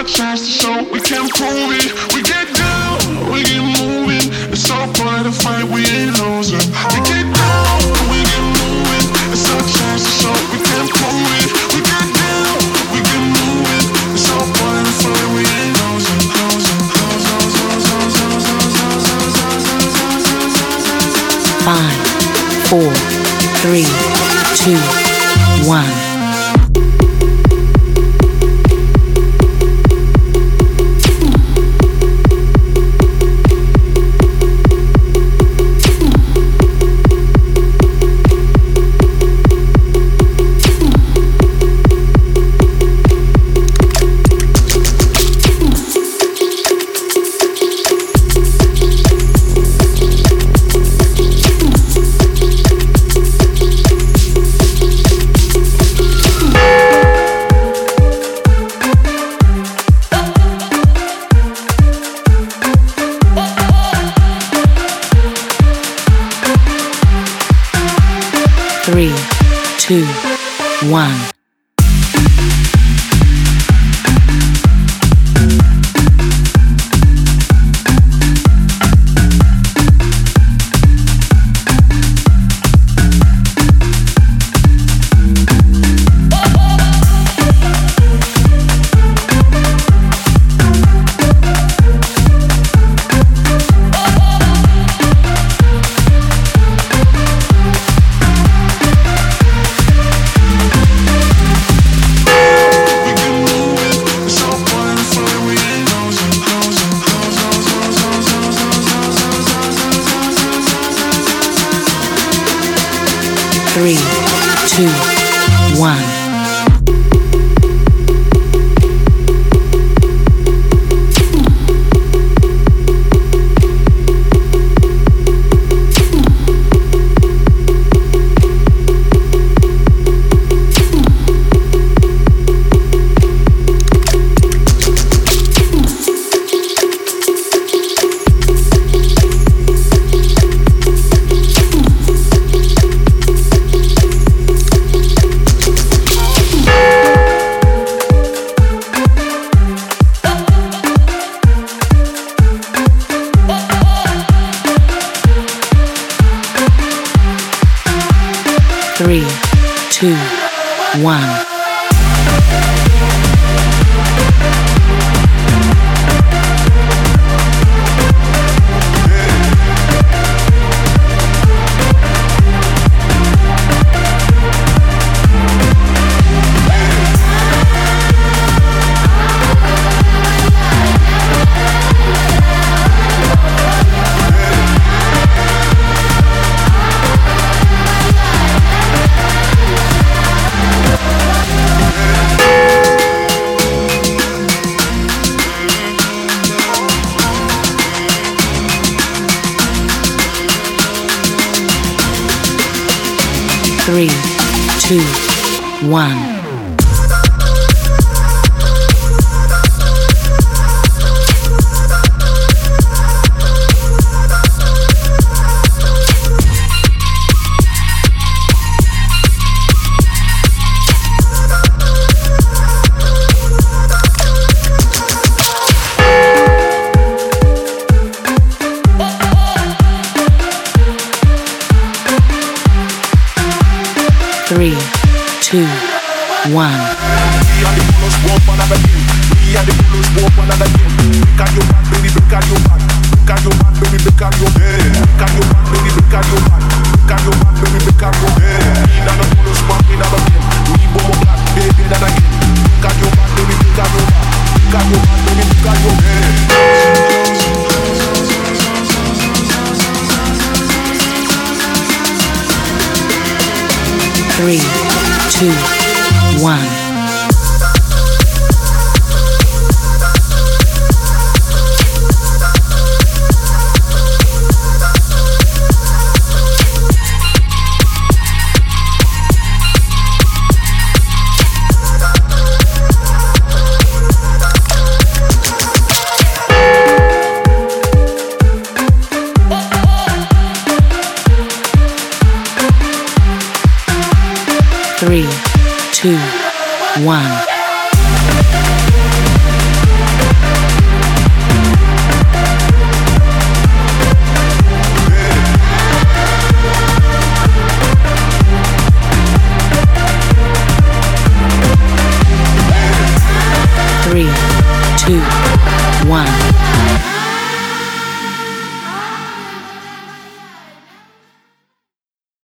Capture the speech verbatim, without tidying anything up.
our chance to show we can prove it. We get down, we get moving. It's all part of the fight, we ain't losing. We get down, we get moving. It's our chance to show we can prove it. We get down, we get moving. It's all part of the fight, we ain't losing. Five, four, three, two, one. Three, two, one. Three, two, one. Three, two, one. Three, two, one. Three, two, one. We are the bullets, walk on another game. We are the bullets, walk on another game. Break out your back, baby, break out your back. Break out your back, baby, break out your head. Break out your back, baby, break out your back. Break out your back, baby, break out your head. We are the bullets, walk in another game. We boom black, baby, another game. Break out your back, baby, break out your back. Break out your back, baby, break out your head. Three, two, one. Three, two, one. two, one.